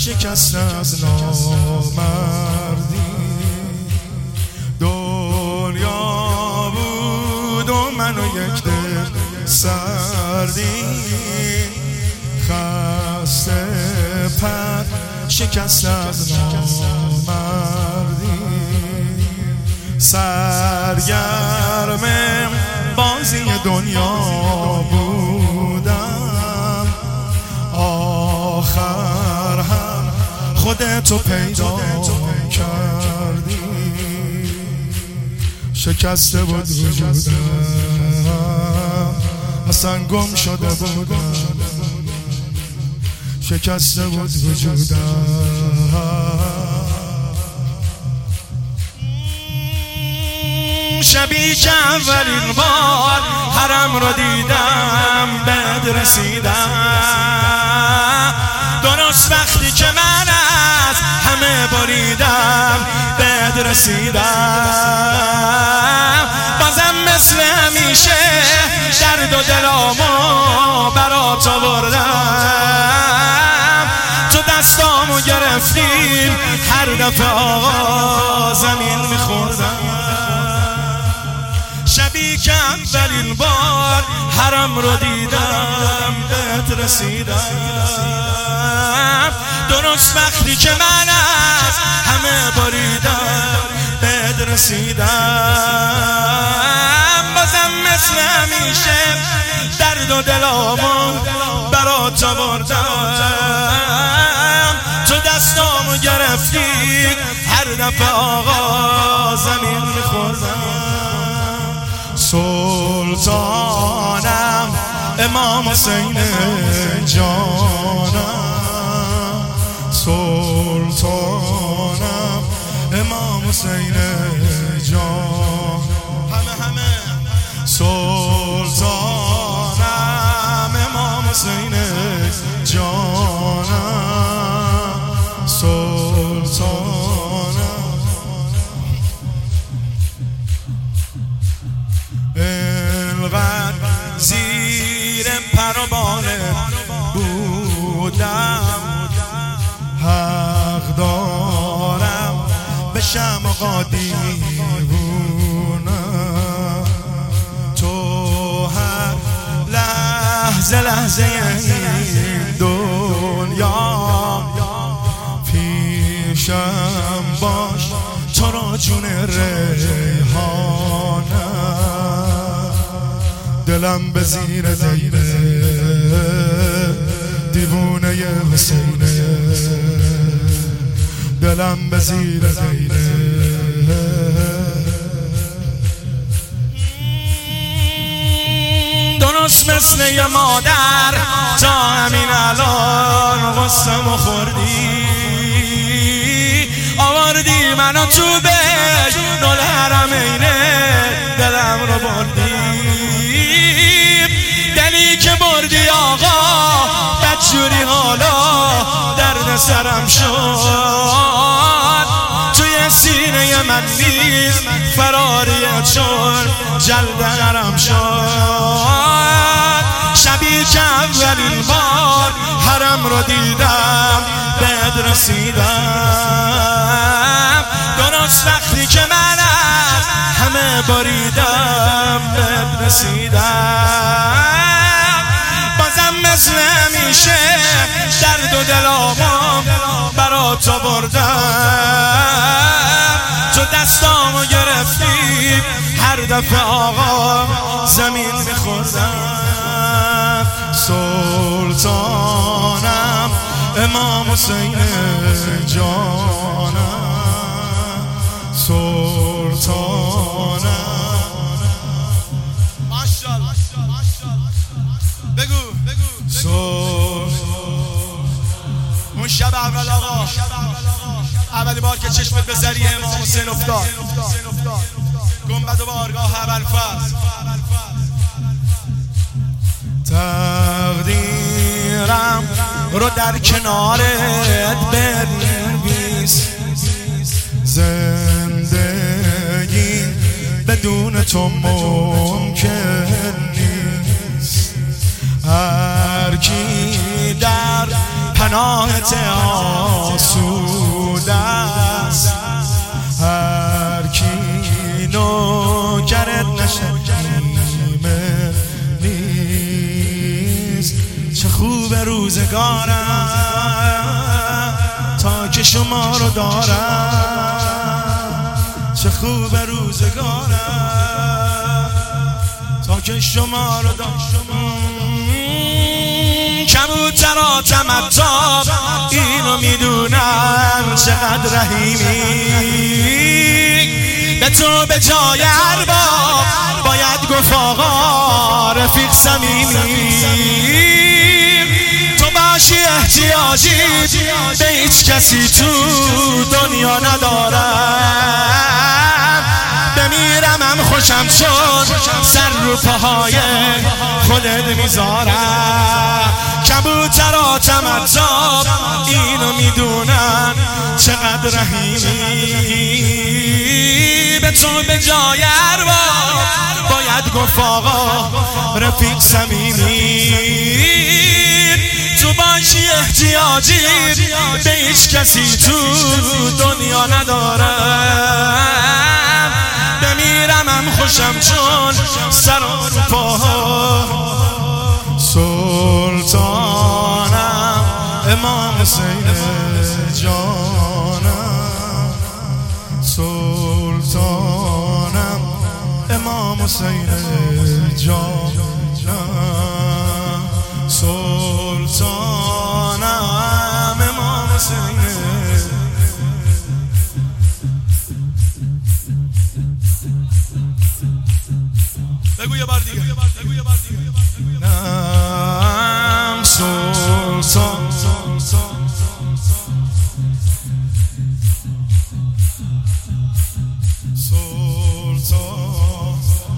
شکست از نامردی. دنیا بود و من و یک دل سردی، خسته پر شکست از نامردی. سرگرم بازی دنیا بودم، آخر هم خودتو پیدا کردی. شکسته بود وجودم، اصلا گم شده بودم. شکسته بود وجودم. شبی که اولین بار حرم رو دیدم بهت رسیدم، درست وقتی که من از همه بریدم بهت رسیدم. بازم مثل همیشه درد و دلامو برات آوردم، تو دستامو گرفتیم هر دفعه آقا زمین میخوردم. شبی که اولین بار حرم رو دیدم بهت رسیدم، درست وقتی که من از همه بریدم بهت رسیدم. بازم مثل همیشه درد و دلامو برات آوردم، تو دستامو گرفتی هر دفعه آقا زمین میخوردم. سلطانم امام حسین جانم، سلطانم امام حسین جان. همه سلطانم امام حسین جانم، سلطانم. زیر پروانه بودم، حق دارم بشم آقا دیوونم. تو هر لحظه این دنیا پیشم باش، تو را جون ریحانم. دلم به زیر دیره دیوونه حسینه، دلم به زیر دیره. درست مثل یه مادر تا همین الان غصه‌مو خوردی، آوردی منو تو بهش نول حرمینه، دلم رو بردی. دلی که بردی آقا بدجوری حالا درد سرم شد، توی سینه من نیز فراریت شد، جلد نرم شد. شبی که اولین بار حرم رو دیدم بهت رسیدم، درست وقتی که من از همه بریدم بهت رسیدم. بازم مثل همیشه درد و دلامو برات آوردم، تو دستامو گرفتی هر دفعه آقا زمین میخوردم. سلطانم امام حسین جانم، سلطانم. ماشاءالله بگو اون شب اول آقا، اولی بار که چشمت به ذریع امام حسین افتاد، گنبد و بارگاه ابوالفضل. تقدیرم رو در کنارت بنویس، زندگی بدون تو ممکن نیست. هر کی در پناهت آسوده است، هر کی نوکرت نشه نیمه نیست. چه خوب روزگارم تا که شما رو دارم، چه خوب روزگارم تا که شما رو دارم. کبوترا تمتاب اینو میدونم چقدر رحیمی، به تو به جای ارباب باید گفت آقا رفیق صمیمی. تو باشی احتیاجی به هیچ کسی تو دنیا ندارم، بمیرم هم خوشم شد سر رو پاهای خودت میذارم. کبوترا تمتاب اینو میدونن چقدر رحیمی، به تو به جای ارباب باید گفت آقا رفیق صمیمی. تو باشی احتیاجی به هیچ کسی تو دنیا ندارم، بمیرم هم خوشم چون سر رو پاها. سلطانم امام حسین جانم، سلطانم امام حسین جانم، سلطانم امام حسین. بگو یه بار دیگه، سلطان